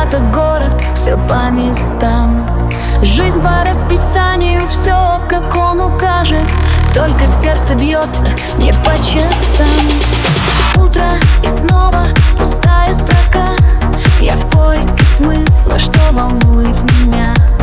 это город, все по местам. Жизнь по расписанию, все как он укажет, только сердце бьется не по часам. Утро и снова пустая строка, я в поиске смысла, что волнует меня.